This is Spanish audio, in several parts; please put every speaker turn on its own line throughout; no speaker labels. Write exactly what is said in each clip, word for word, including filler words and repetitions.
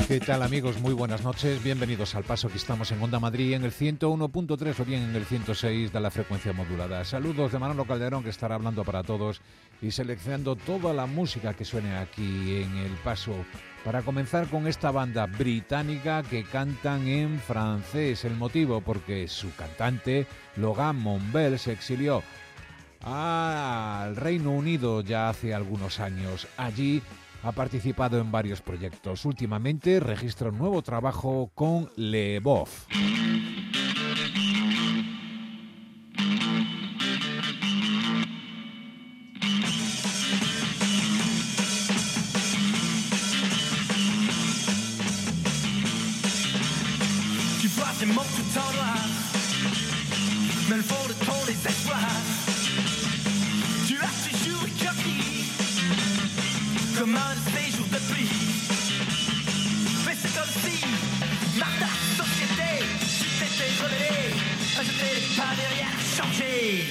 ¿Qué tal, amigos? Muy buenas noches. Bienvenidos al Paso. Aquí estamos en Onda Madrid en el ciento uno punto tres o bien en el ciento seis de la frecuencia modulada. Saludos de Manolo Calderón, que estará hablando para todos y seleccionando toda la música que suene aquí en El Paso. Para comenzar con esta banda británica que cantan en francés. El motivo, porque su cantante, Logan Monbel, se exilió al Reino Unido ya hace algunos años. Allí ha participado en varios proyectos. Últimamente registra un nuevo trabajo con Le Boeuf.
Tu vois ces mots tout en noir, mais le fond de ton désespoir. Tu as toujours compris comme un séjour de pluie. Mais c'est comme si, marre de la société, tu t'étais rebellé, ajouté les pas de rien changé.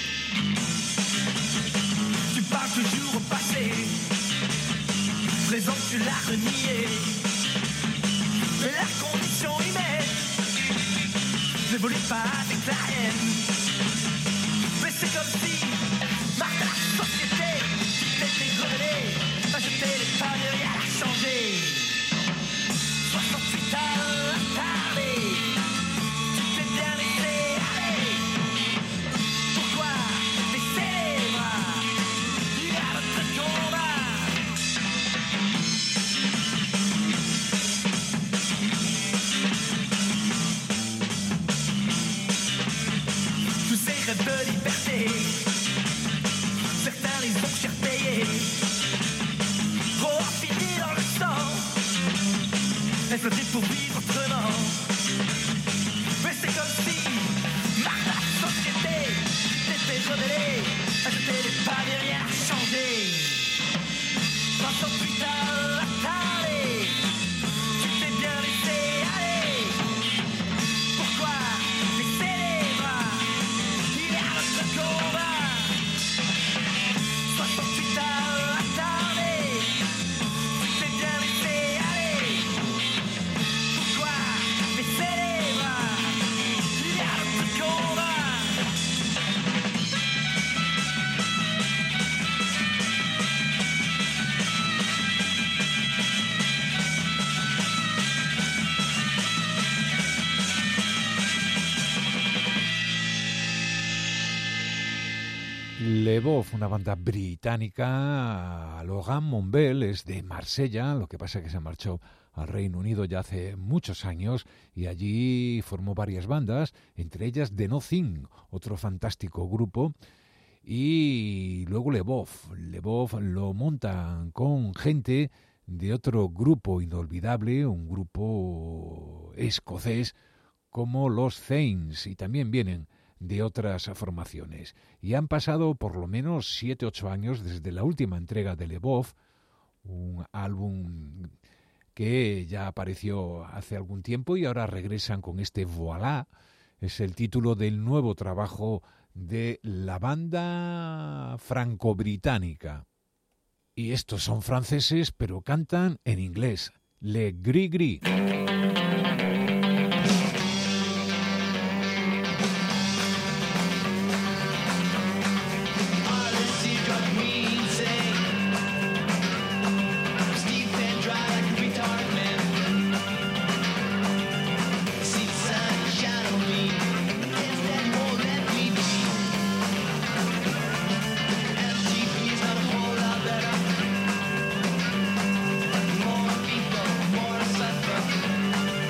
Tu parles toujours au passé, présent tu l'as renié. Mais la condition humaine n'évolue pas avec la haine. Mais c'est comme si, marre de la société, tu t'étais rebellé, ajouté les pas de rien à changer. soixante-huit ans attardé, tu t'es bien laissé aller. Pourquoi baisser les bras? Il y a notre combat. Tous ces rêves de liberté, certains les ont cher payés. Trop affinés dans le sang, exploité pour vivre autrement. Mais c'est comme si, marre de la société, t'étais rebellé, ajouté les pas de rien à changer. soixante-huit ans attardé, tu t'es bien laissé aller. Pourquoi baisser les bras? Il y a notre combat. soixante-huit ans attardé, tu t'es bien laissé aller. Pourquoi baisser les bras? Il y a notre combat.
Le Boeuf, una banda británica. Logan Monbel es de Marsella, lo que pasa es que se marchó al Reino Unido ya hace muchos años y allí formó varias bandas, entre ellas The Nothing, otro fantástico grupo, y luego Le Boeuf. Le Boeuf lo montan con gente de otro grupo inolvidable, un grupo escocés como los Saints, y también vienen de otras formaciones. Y han pasado por lo menos siete ocho años desde la última entrega de Le Boeuf, un álbum que ya apareció hace algún tiempo y ahora regresan con este Voilà. Es el título del nuevo trabajo de la banda franco-británica. Y estos son franceses, pero cantan en inglés. Le Gris Gris.
More people, more suffer.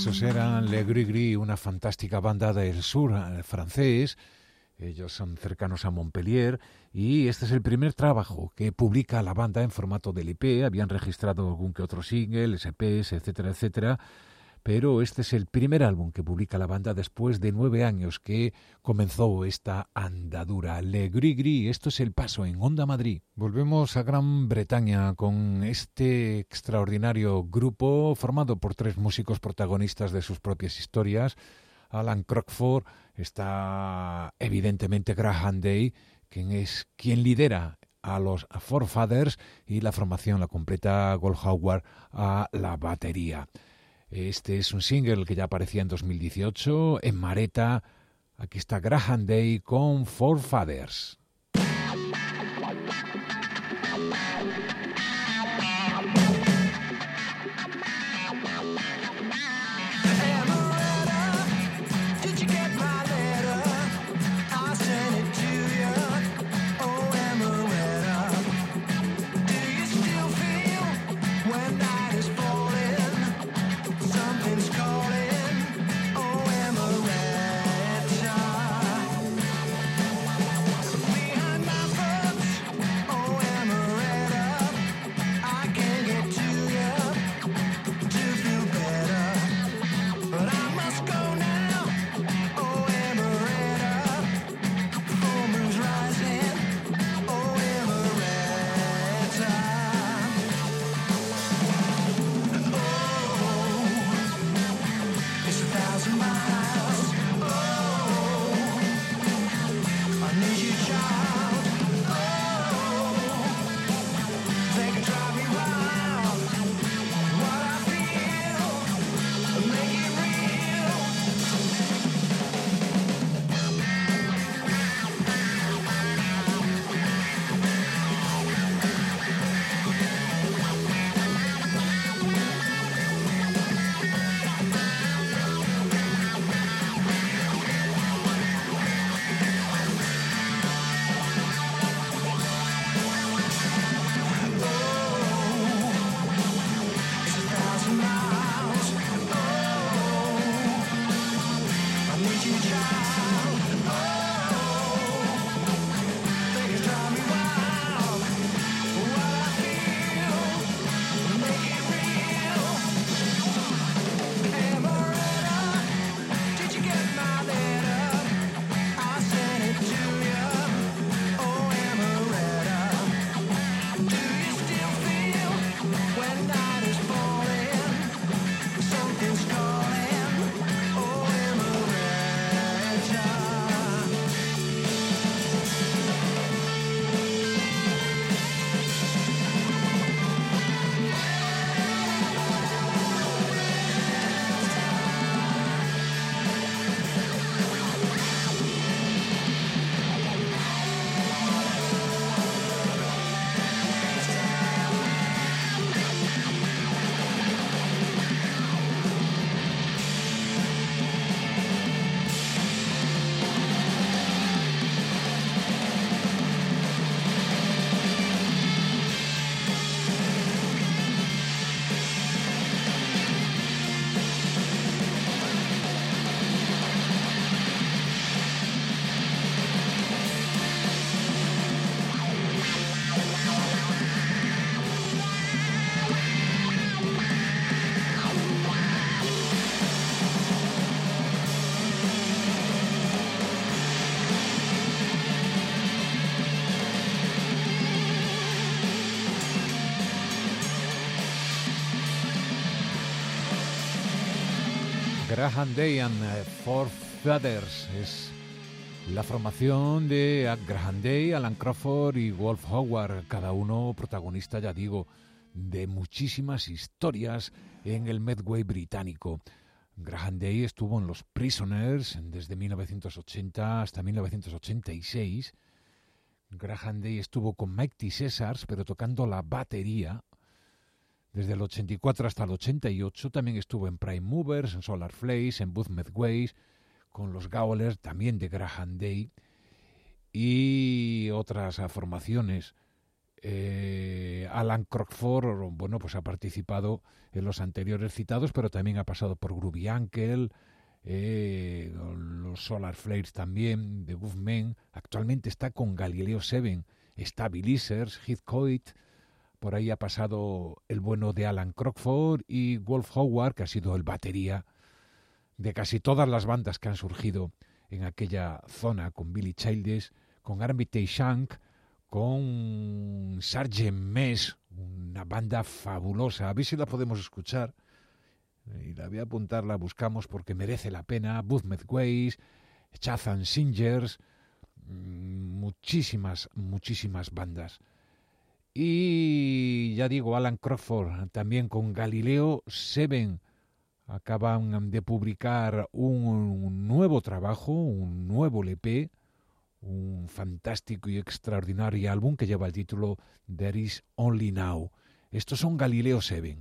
Esos eran Le Gris Gris, una fantástica banda del sur francés. Ellos son cercanos a Montpellier y este es el primer trabajo que publica la banda en formato de L P. Habían registrado algún que otro single, S Ps, etcétera, etcétera. Pero este es el primer álbum que publica la banda después de nueve años que comenzó esta andadura. Le Gris Gris, esto es El Paso en Onda Madrid. Volvemos a Gran Bretaña con este extraordinario grupo formado por tres músicos protagonistas de sus propias historias. Alan Crockford, está evidentemente Graham Day, quien es quien lidera a los Forefathers, y la formación la completa Wolf Howard a la batería. Este es un single que ya aparecía en dos mil dieciocho en Mareta. Aquí está Graham Day con Forefathers. Graham Day and Forefathers es la formación de Graham Day, Alan Crockford y Wolf Howard, cada uno protagonista, ya digo, de muchísimas historias en el Medway británico. Graham Day estuvo en los Prisoners desde mil novecientos ochenta hasta mil novecientos ochenta y seis. Graham Day estuvo con Mike T. Cesars, pero tocando la batería. Desde el ochenta y cuatro hasta el ochenta y ocho también estuvo en Prime Movers, en Solar Flames, en Booth Medways, con los Gowlers, también de Graham Day, y otras formaciones. Eh, Alan Crockford, bueno, pues ha participado en los anteriores citados, pero también ha pasado por Groovy Uncle, eh, los Solar Flares también, The Wolfmen. Actualmente está con Galileo siete, está Bill Easers, Heath Coit, por ahí ha pasado el bueno de Alan Crockford y Wolf Howard, que ha sido el batería de casi todas las bandas que han surgido en aquella zona, con Billy Childish, con Armitage Shank, con Sergeant Mess, una banda fabulosa. A ver si la podemos escuchar. Y la voy a apuntar, la buscamos porque merece la pena. Boothmet Ways, Chath and Singers, muchísimas, muchísimas bandas. Y ya digo, Alan Crockford, también con Galileo siete, acaban de publicar un nuevo trabajo, un nuevo L P, un fantástico y extraordinario álbum que lleva el título There Is Only Now. Estos son Galileo siete.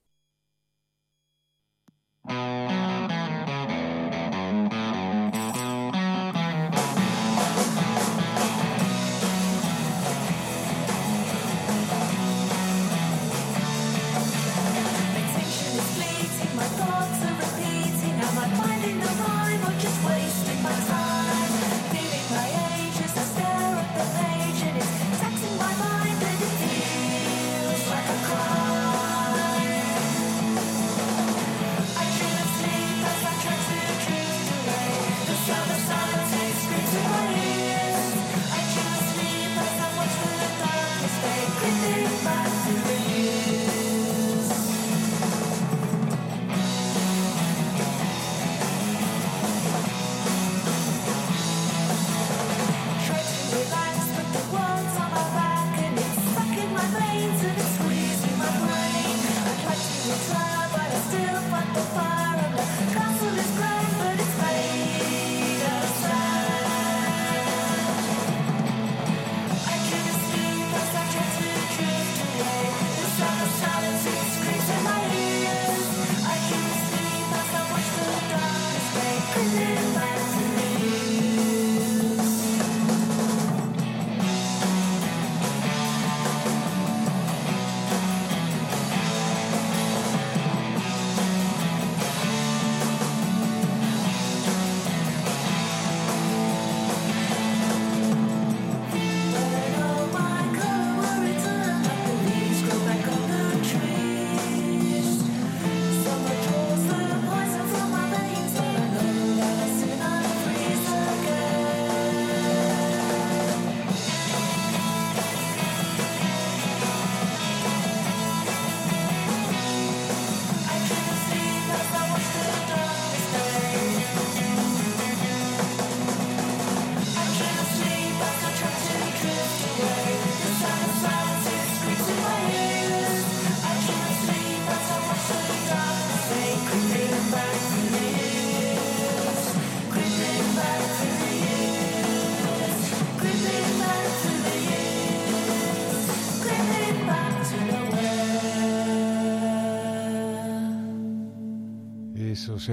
Esos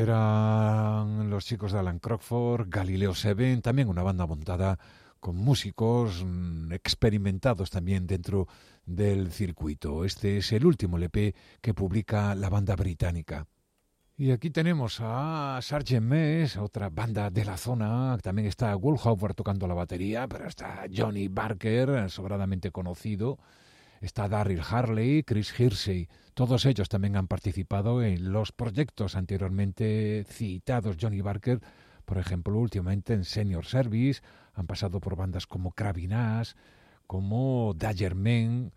eran los chicos de Alan Crockford, Galileo siete, también una banda montada con músicos mmm, experimentados también dentro del circuito. Este es el último L P que publica la banda británica. Y aquí tenemos a Sergeant Mess, otra banda de la zona. También está Wolf Howard tocando la batería, pero está Johnny Barker, sobradamente conocido. Está Darryl Harley, Chris Hersey. Todos ellos también han participado en los proyectos anteriormente citados. Johnny Barker, por ejemplo, últimamente en Senior Service. Han pasado por bandas como Krabby Nash, como Dagger Men,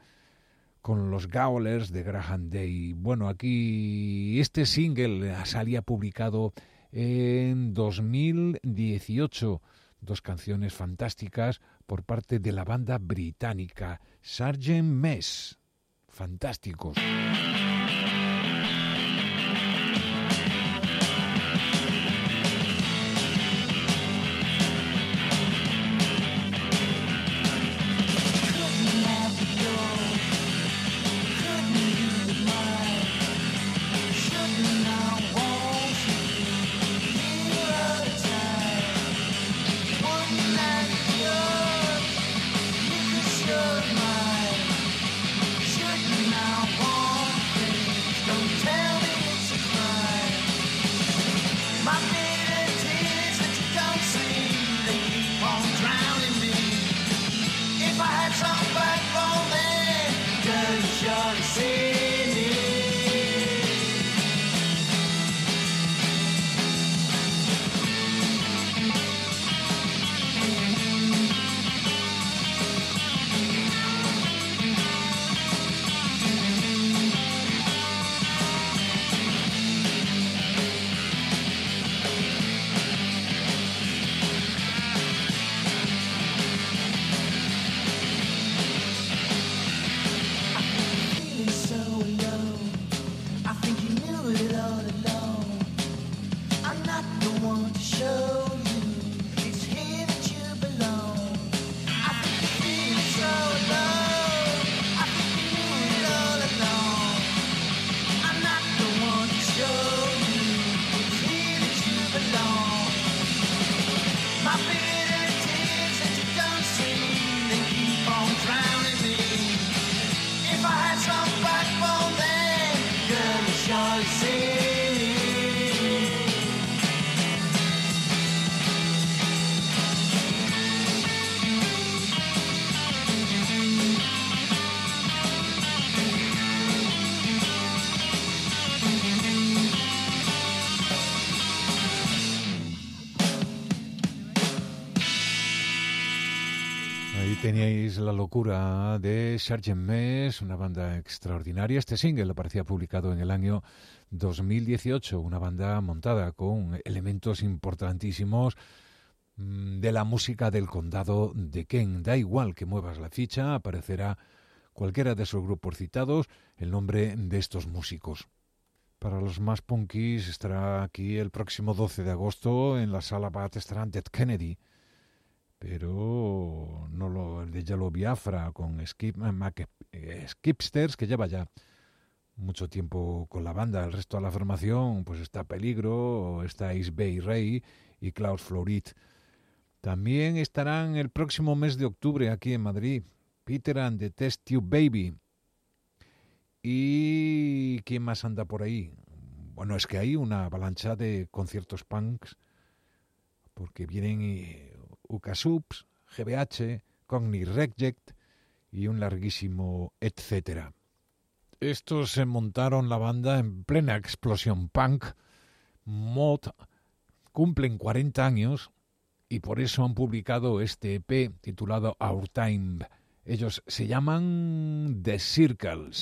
con los Gowlers de Graham Day. Bueno, aquí este single salía publicado en dos mil dieciocho. Dos canciones fantásticas por parte de la banda británica Sergeant Mess. Fantásticos.
One night, you're, you could show my
alone. I think you knew it all along. I'm not the one to show you. It's here that you belong. I think you feel so alone. I think you knew it all along. I'm not the one to show you. It's here that you belong. My bitter tears that you don't see, they keep on drowning me. If I had some backbone then, girl, you surely see.
Ahí teníais La locura de Sergeant Mess, una banda extraordinaria. Este single aparecía publicado en el año dos mil dieciocho, una banda montada con elementos importantísimos mm, de la música del condado de Kent. Da igual que muevas la ficha, aparecerá cualquiera de esos grupos citados, el nombre de estos músicos. Para los más punkis estará aquí el próximo doce de agosto en la sala Bat estarán Dead Kennedy, pero no lo, el de Yellow Biafra con Skip, Mac, eh, Skipsters, que lleva ya mucho tiempo con la banda. El resto de la formación pues está Peligro, está East Bay Ray y Klaus Florid. También estarán el próximo mes de octubre aquí en Madrid Peter and the Test Tube Baby. ¿Y quién más anda por ahí? Bueno, es que hay una avalancha de conciertos punks porque vienen eh, Ukasubs, G B H, Cogni Reject y un larguísimo etcétera. Estos se montaron la banda en plena explosión punk. Mod cumplen cuarenta años y por eso han publicado este E P titulado Our Time. Ellos se llaman The Circles.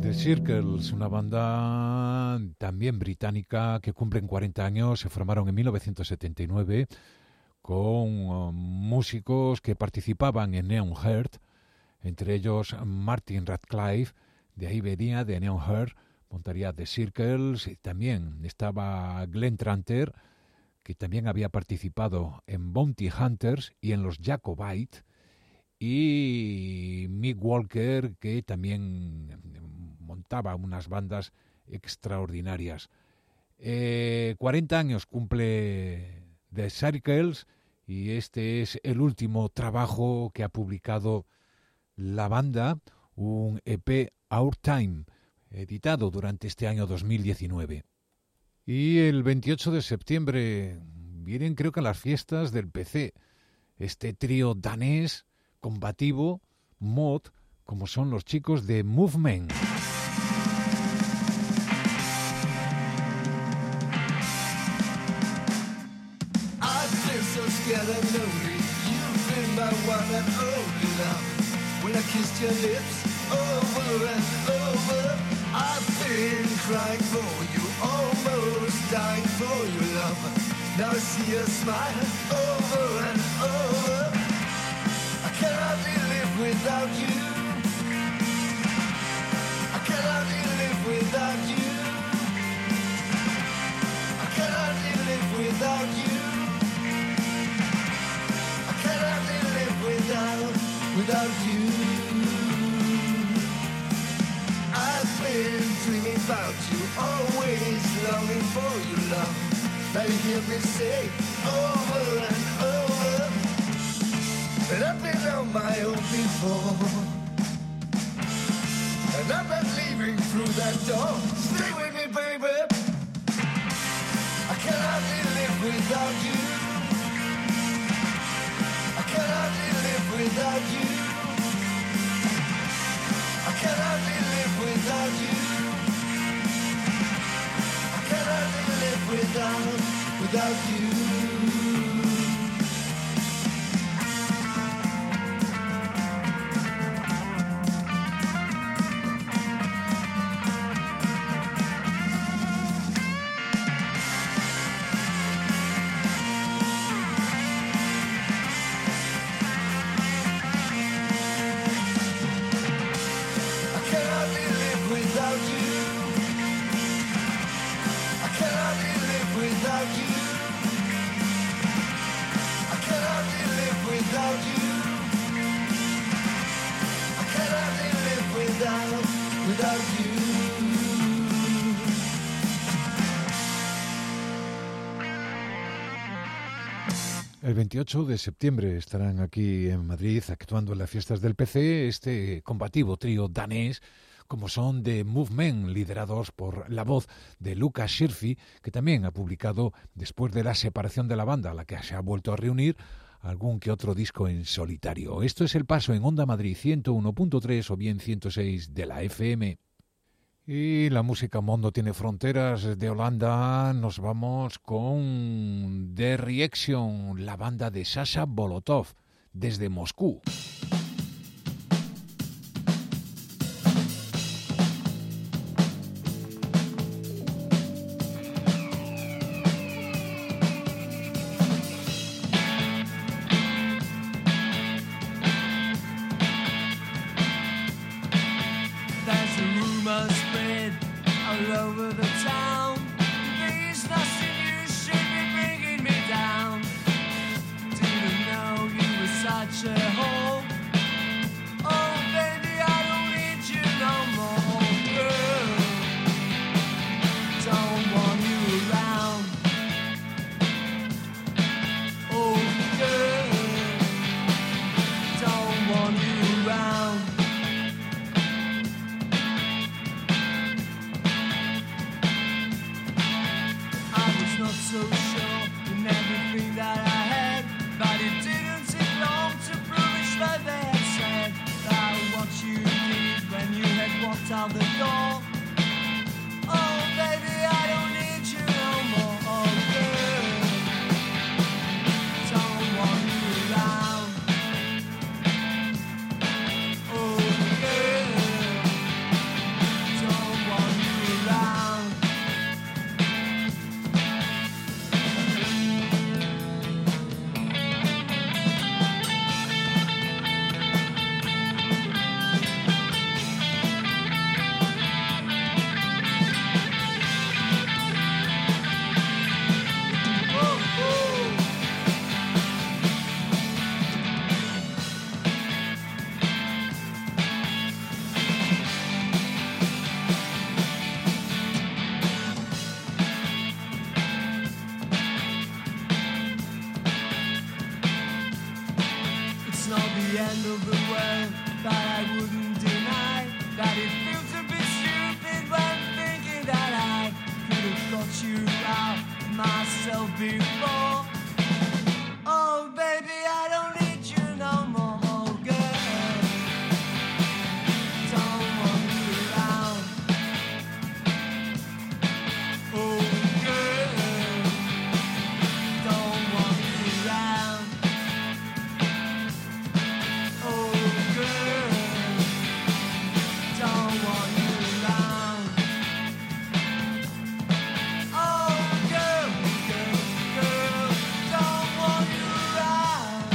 The Circles, una banda también británica que cumplen cuarenta años, se formaron en mil novecientos setenta y nueve con uh, músicos que participaban en Neon Heart, entre ellos Martin Radcliffe, de ahí venía de Neon Heart, montaría The Circles, y también estaba Glenn Tranter, que también había participado en Bounty Hunters y en los Jacobite, y Mick Walker, que también montaba unas bandas extraordinarias. Eh, cuarenta años cumple The Circles y este es el último trabajo que ha publicado la banda, un E P Our Time, editado durante este año dos mil diecinueve. Y el veintiocho de septiembre vienen, creo que, las fiestas del P C, este trío danés combativo, mod, como son los chicos de Movement.
When I kissed your lips over and over, I've been crying for you, almost dying for your love. Now I see your smile over and over. I cannot live without you. I cannot live without you. I cannot live without you. I cannot live without without you. I've been dreaming about you, always longing for your love. Now you hear me say over and over that I've been on my own before, and I'm not leaving through that door. Stay with me, baby. I cannot live without you. I cannot live without you. I cannot live without you. I cannot live without, without you.
El veintiocho de septiembre estarán aquí en Madrid actuando en las fiestas del P C este combativo trío danés, como son The Movement, liderados por la voz de Lucas Shirfi, que también ha publicado, después de la separación de la banda, a la que se ha vuelto a reunir, algún que otro disco en solitario. Esto es El Paso en Onda Madrid ciento uno punto tres o bien ciento seis de la F M. Y la música Mundo tiene fronteras. De Holanda nos vamos con The Reaction, la banda de Sasha Bolotov, desde Moscú.
So sure in everything that I had, but it didn't take long to prove know the end of the world, but I wouldn't deny that it feels a bit stupid when thinking that I could have got you out myself before. Oh baby, I don't need you no more, oh girl. Don't want you around. Oh girl, don't want you around. Oh girl, don't want you around. Oh girl, girl, girl, don't want you around.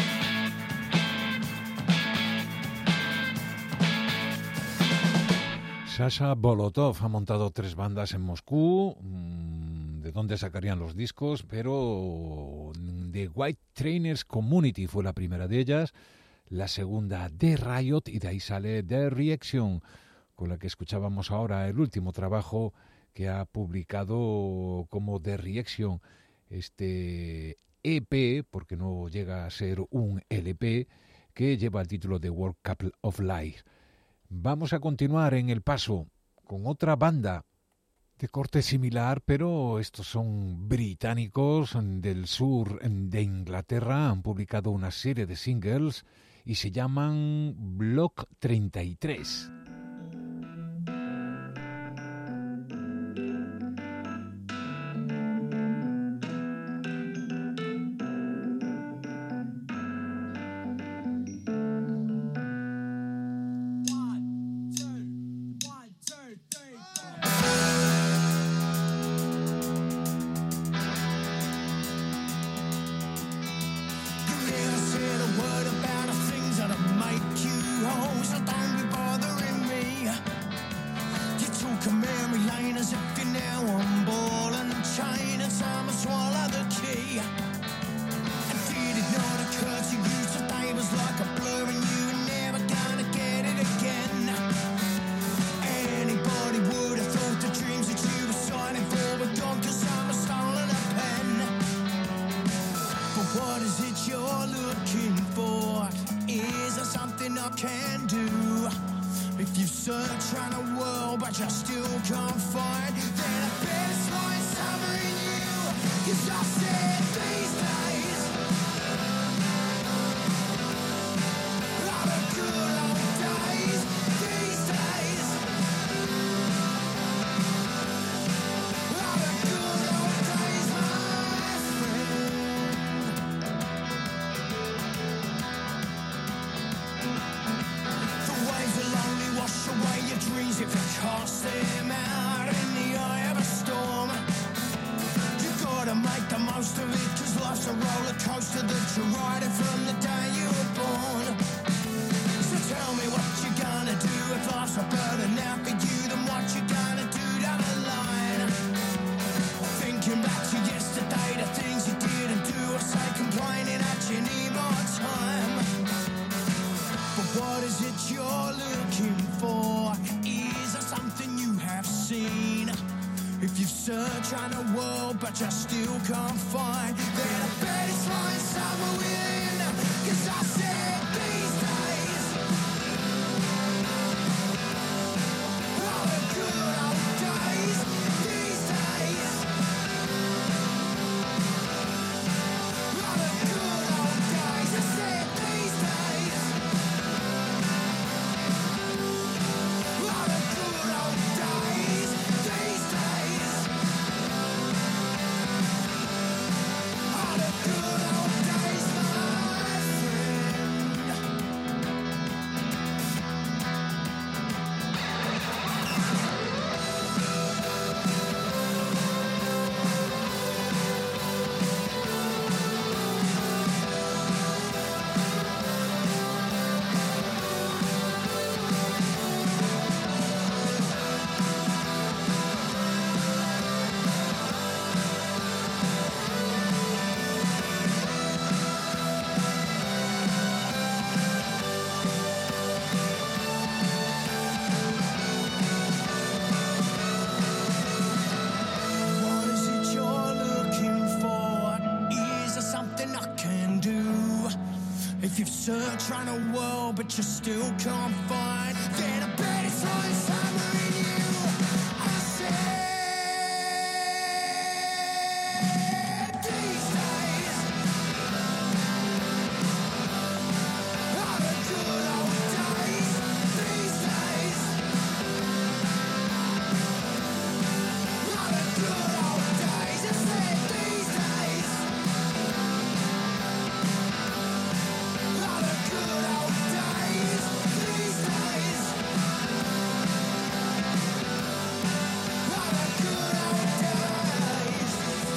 Sasha Bolotov ha montado tres bandas en Moscú. ¿De dónde sacarían los discos? Pero The White Trainers Community fue la primera de ellas, la segunda The Riot, y de ahí sale The Reaction, con la que escuchábamos ahora el último trabajo que ha publicado como The Reaction, este E P, porque no llega a ser un L P, que lleva el título de World Cup of Life. Vamos a continuar en El Paso con otra banda de corte similar, pero estos son británicos del sur de Inglaterra. Han publicado una serie de singles y se llaman Block treinta y tres.
search around the world, but you still can't find. Get a better time, summer in you. I said these days are the good old days. These days are the good old days. I said these days are the good old days. These days are the good old days.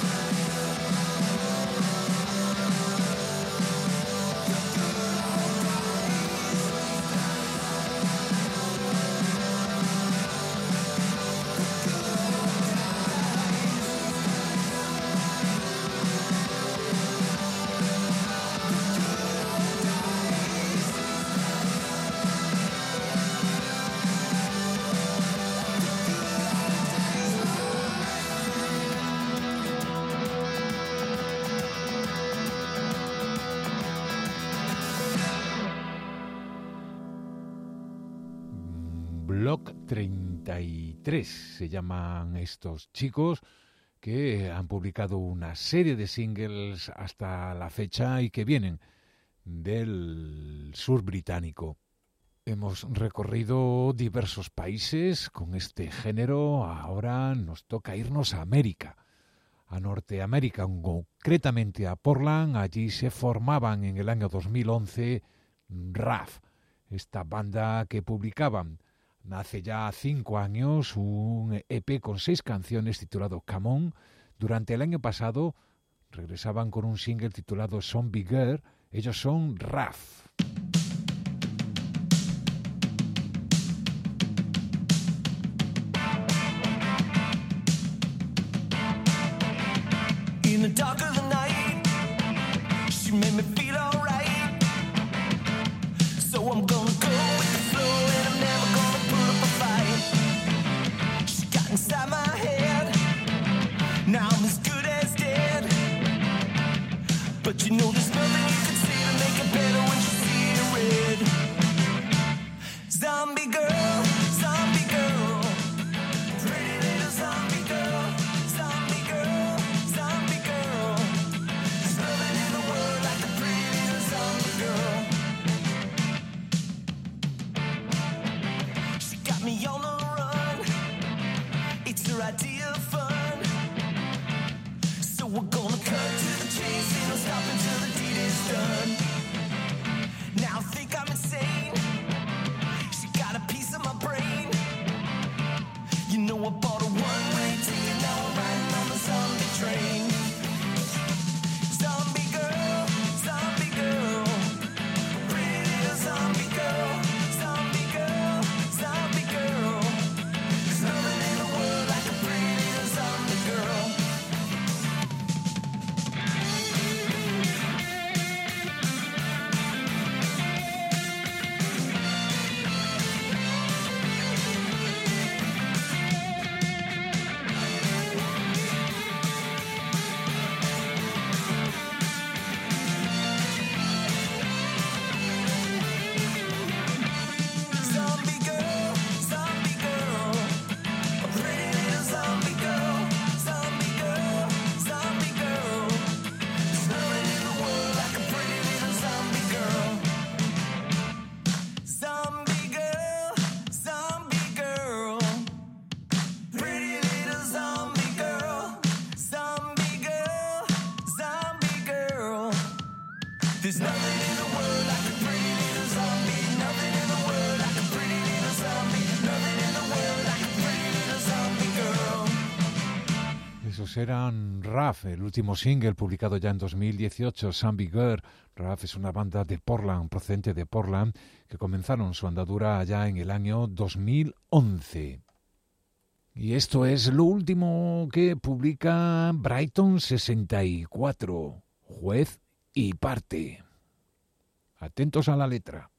Block treinta y tres se llaman estos chicos, que han publicado una serie de singles hasta la fecha y que vienen del sur británico. Hemos recorrido diversos países con este género, ahora nos toca irnos a América, a Norteamérica, concretamente a Portland. Allí se formaban en el año dos mil once R A F, esta banda que publicaban hace ya cinco años un E P con seis canciones titulado Come On. Durante el año pasado regresaban con un single titulado Zombie Girl. Ellos son R A F.
In the dark of the night, she made me feel alright. So I'm gonna go with the flow, and I'm never gonna put up a fight. She got inside my head, now I'm as good as dead. But you know there's nothing you can say to make it better when you see it red. Zombie girl, zombie girl, pretty little zombie girl, zombie girl, zombie girl. There's nothing in the world like a pretty little zombie girl. She got me on the run, it's her idea of fun. So we're gonna cut to the chase and don't stop until the deed is done. Now I think I'm insane, she got a piece of my brain. You know I bought a one-way ticket, now I'm riding on the zombie train. Zombie girl, zombie girl, pretty little zombie girl, zombie girl, zombie girl. There's nothing in the world like a pretty little zombie girl. Zombie girl, zombie girl, a pretty little zombie girl, zombie girl, zombie girl. There's nothing in the world like a pretty little zombie girl. Zombie girl, zombie girl, pretty little zombie girl, zombie girl, zombie girl. There's nothing in the world like a pretty little zombie, nothing in the world like a pretty little zombie, nothing in the world like a pretty little zombie girl.
Esos eran R A F, el último single publicado ya en dos mil dieciocho, Zombie Girl. R A F es una banda de Portland, procedente de Portland, que comenzaron su andadura allá en el año dos mil once. Y esto es lo último que publica Brighton sesenta y cuatro, Juez y Parte. Atentos a la letra.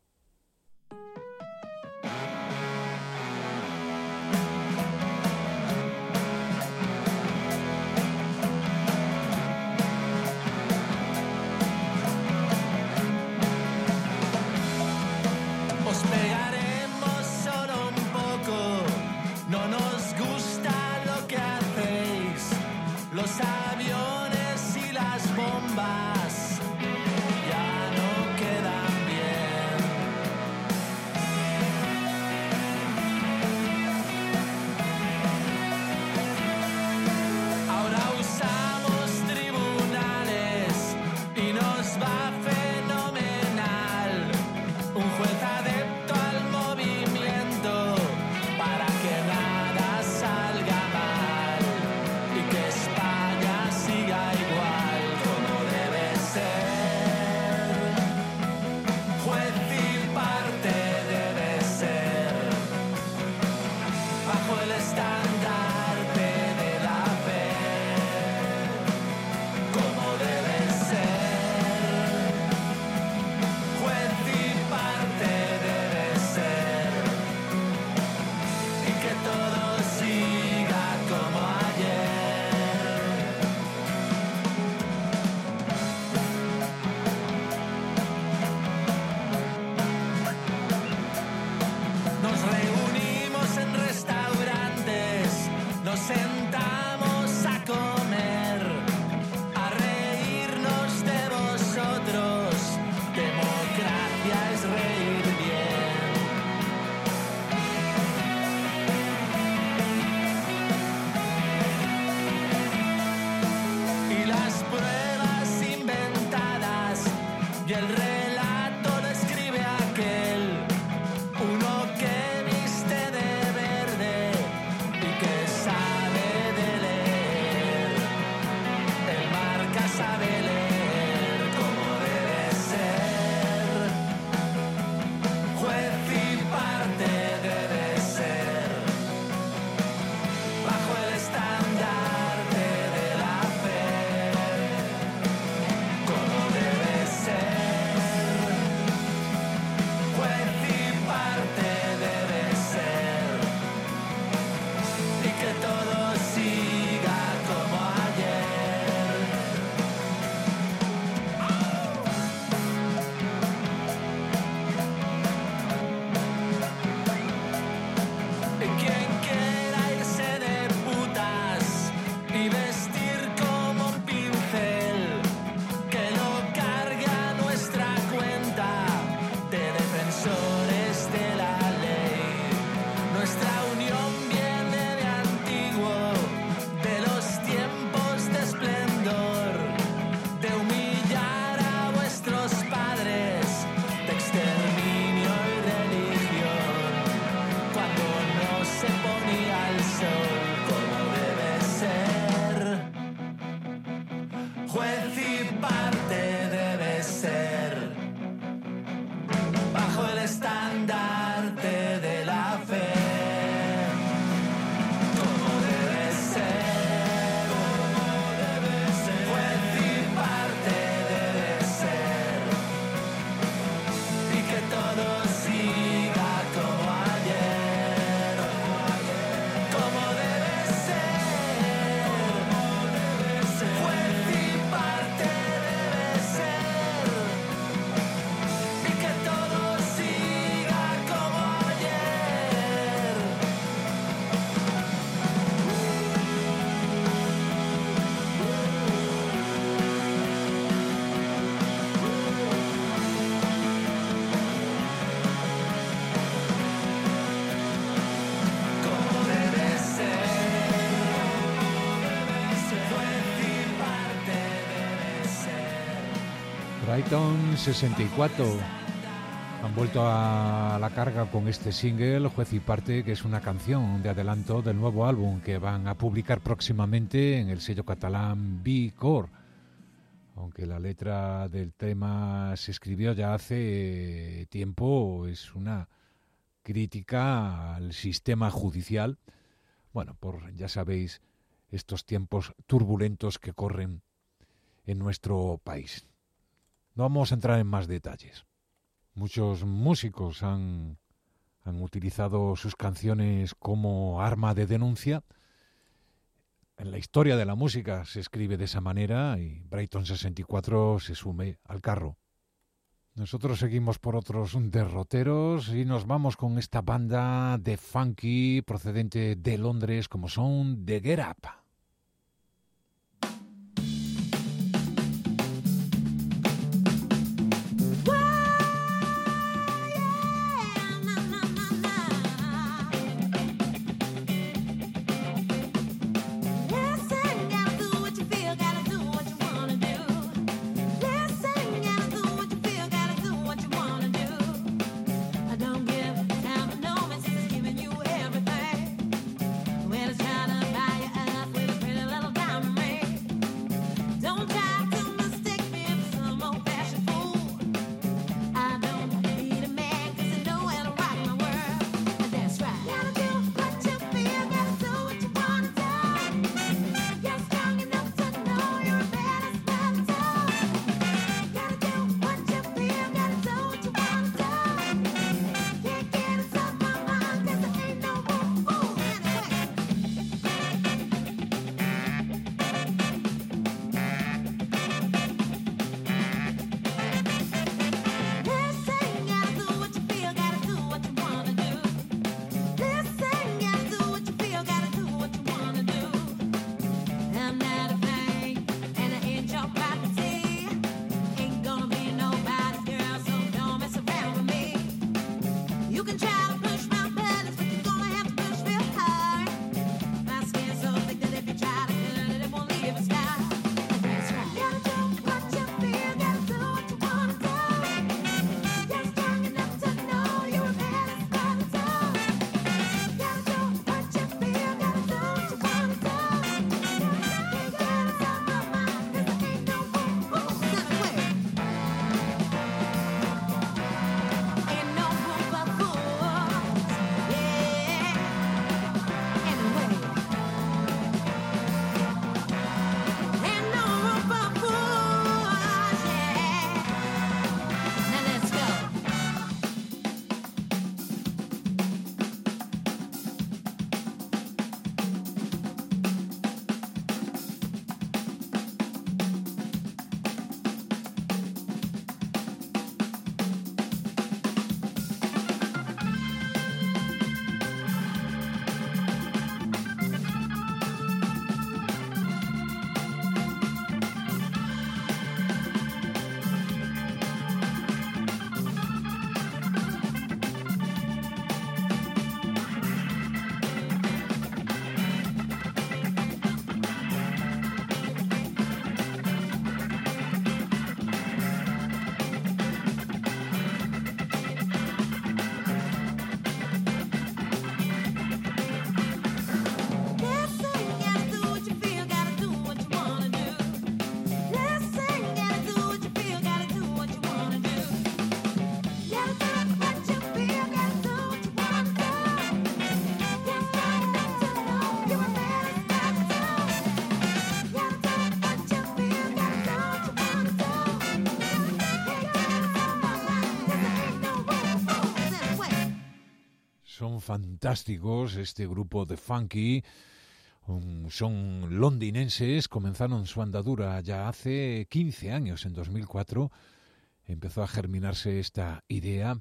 Brighton sesenta y cuatro han vuelto a la carga con este single, Juez y Parte, que es una canción de adelanto del nuevo álbum que van a publicar próximamente en el sello catalán B-Core. Aunque la letra del tema se escribió ya hace tiempo, es una crítica al sistema judicial. Bueno, por, ya sabéis, estos tiempos turbulentos que corren en nuestro país. No vamos a entrar en más detalles. Muchos músicos han, han utilizado sus canciones como arma de denuncia. En la historia de la música se escribe de esa manera y Brighton sesenta y cuatro se sume al carro. Nosotros seguimos por otros derroteros y nos vamos con esta banda de funky procedente de Londres como son The Get Up. Son fantásticos este grupo de funky, um, son londinenses, comenzaron su andadura ya hace quince años, en dos mil cuatro empezó a germinarse esta idea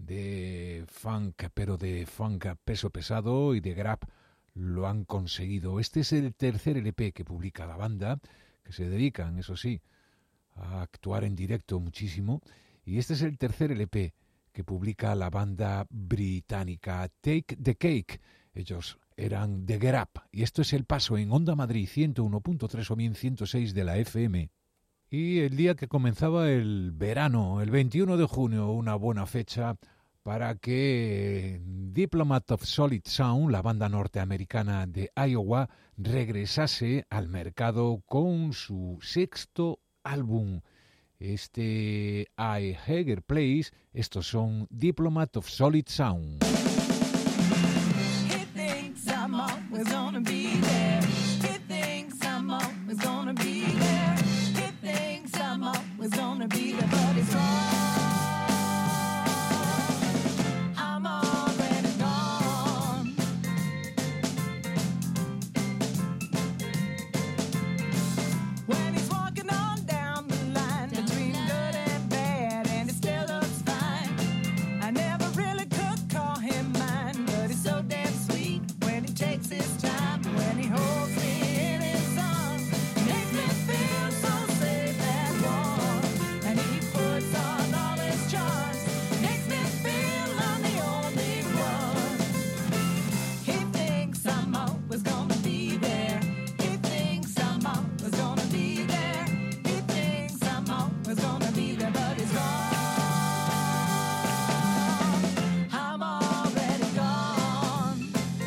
de funk, pero de funk peso pesado, y de grab lo han conseguido. Este es el tercer L P que publica la banda, que se dedican, eso sí, a actuar en directo muchísimo, y este es el tercer L P que publica la banda británica Take the Cake. Ellos eran The Get Up, y esto es El Paso en Onda Madrid ciento uno punto tres o bien ciento seis de la F M. Y el día que comenzaba el verano, el veintiuno de junio, una buena fecha para que Diplomat of Solid Sound, la banda norteamericana de Iowa, regresase al mercado con su sexto álbum. Este I Hager Place, estos son Diplomat of Solid Sound.
He thinks I'm always gonna be there. He thinks I'm always gonna be there. He thinks I'm always gonna be there, but he's wrong. I'm already gone. When he's walking on down the line between good and bad, and it still looks fine. I never really could call him mine, but he's so damn sweet when he takes his time, when he holds me in his arms, makes me feel so safe and warm, and he puts on all his charms, makes me feel I'm the only one. He thinks I'm always gonna be there. He thinks I'm always gonna be there. He thinks I'm always gonna be there, but he's wrong. I'm already gone.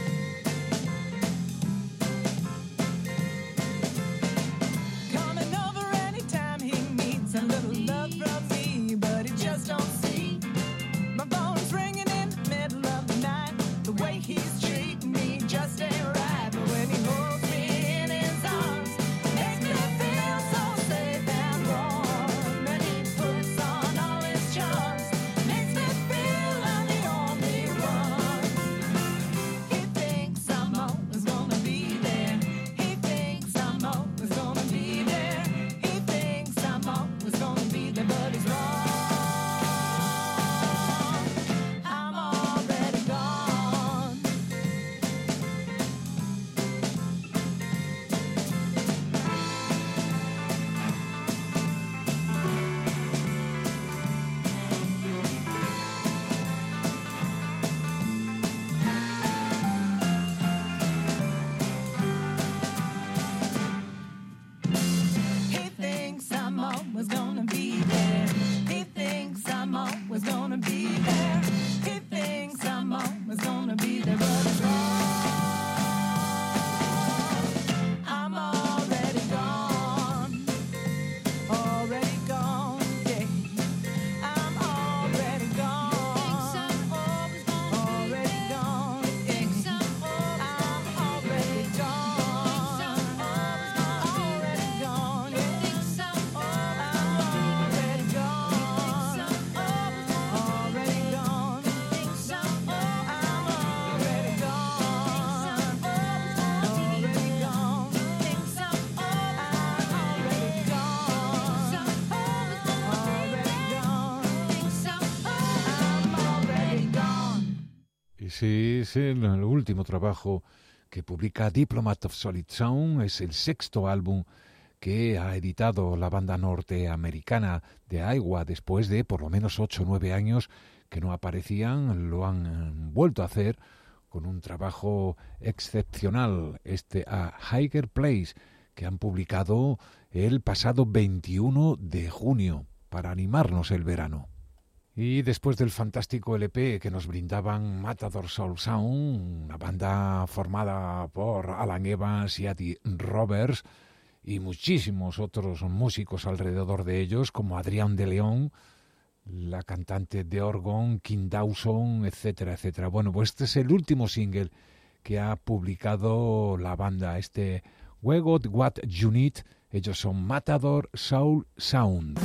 Coming over anytime he needs a little love from me, but he just don't see. My phone's ringing in the middle of the night. The way he's treating me just ain't right. But when he holds me in his arms, makes me feel so safe and warm. And he puts on all his charms, makes me feel I'm the only one. He thinks I'm always gonna be there. He thinks I'm always gonna be there. He thinks I'm always gonna be there, but he's wrong. I'm already gone. He thinks I'm always gonna be there. He thinks I'm always gonna be there. He thinks I'm always gonna be there, but he's wrong. I'm already gone. Already gone, yeah. I'm already gone. Already gone, yeah. I'm already gone. Already gone, yeah. I'm already gone. Already gone. I'm already gone. Already gone.
Ese es el, el último trabajo que publica Diplomat of Solid Sound, es el sexto álbum que ha editado la banda norteamericana de Iowa después de por lo menos ocho o nueve años que no aparecían. Lo han eh, vuelto a hacer con un trabajo excepcional, este A Hager Place, que han publicado el pasado veintiuno de junio para animarnos el verano. Y después del fantástico L P que nos brindaban Matador Soul Sound, una banda formada por Alan Evans y Eddie Roberts, y muchísimos otros músicos alrededor de ellos, como Adrián de León, la cantante de órgano, Kim Dawson, etcétera, etcétera. Bueno, pues este es el último single que ha publicado la banda, este We Got What You Need. Ellos son Matador Soul Sound.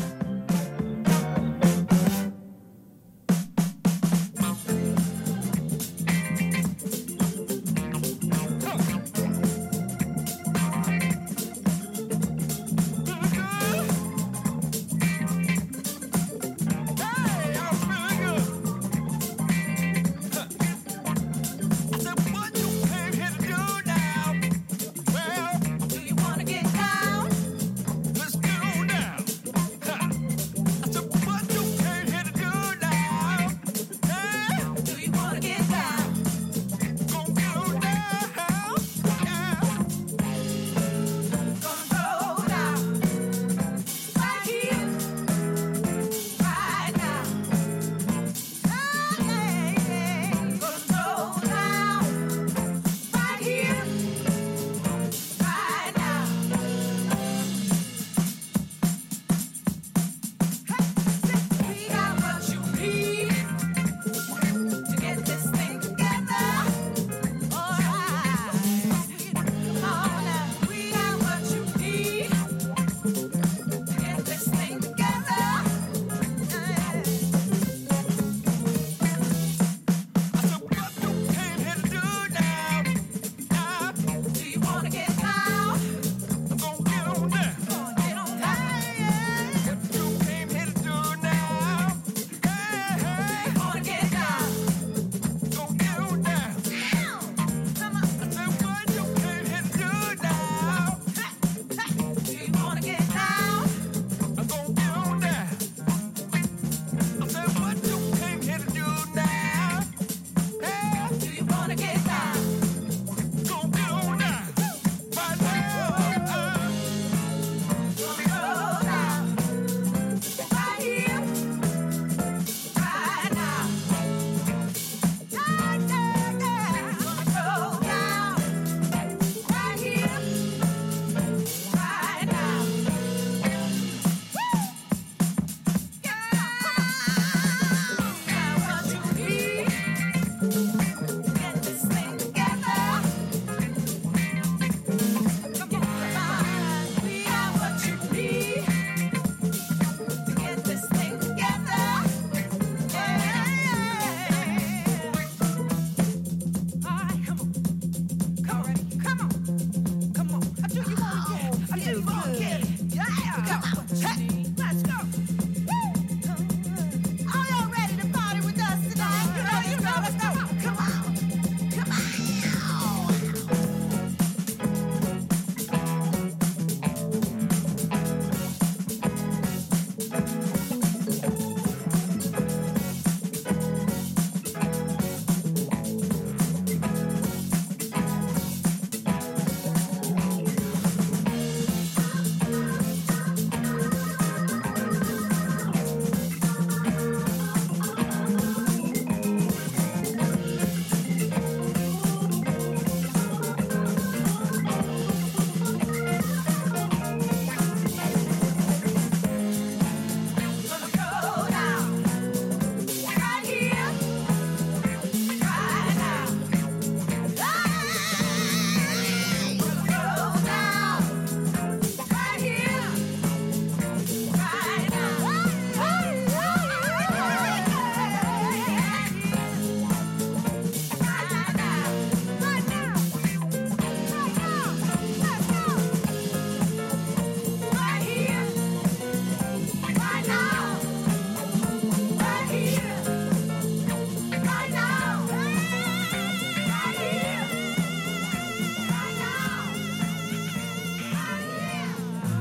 Do you wanna get down?
Let's go down.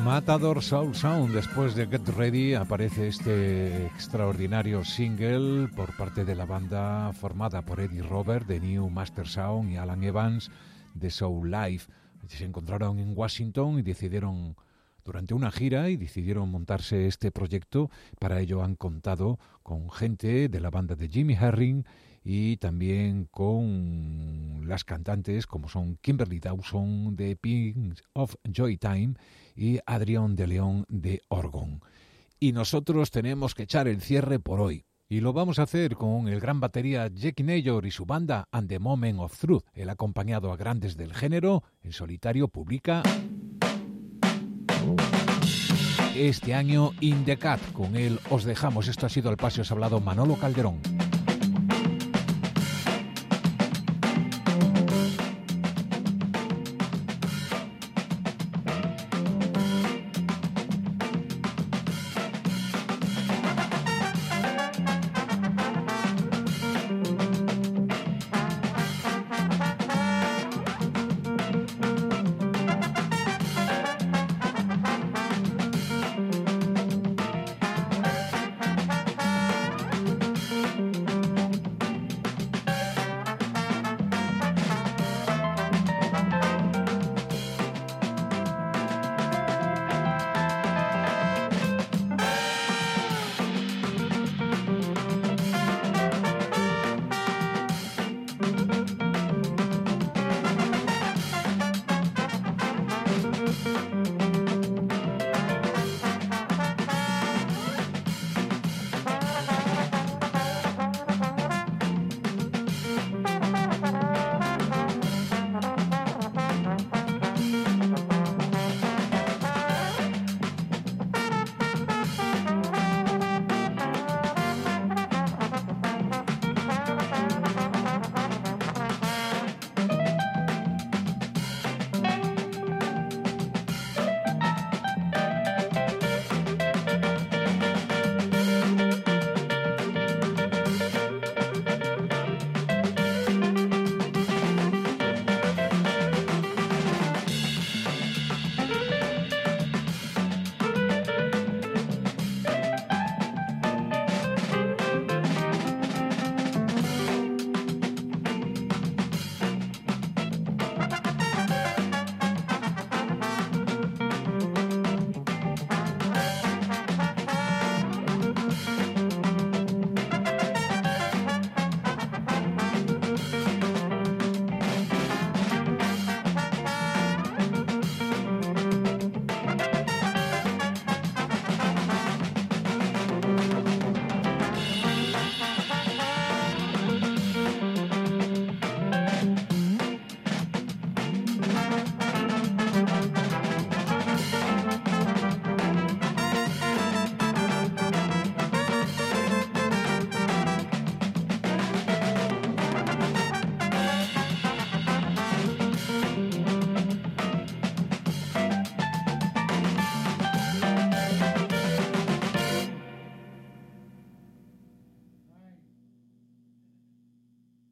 Matador Soul Sound. Después de Get Ready aparece este extraordinario single por parte de la banda formada por Eddie Robert de New Master Sound y Alan Evans de Soul Life. Se encontraron en Washington y decidieron, durante una gira, y decidieron montarse este proyecto. Para ello han contado con gente de la banda de Jimmy Herring y también con las cantantes como son Kimberly Dawson de Pins of Joy Time y Adrián de León de Orgon. Y nosotros tenemos que echar el cierre por hoy. Y lo vamos a hacer con el gran batería Jackie Naylor y su banda And the Moment of Truth. Él, acompañado a grandes del género, en solitario publica este año In the Cat. Con él os dejamos. Esto ha sido El Paseo, os ha hablado Manolo Calderón.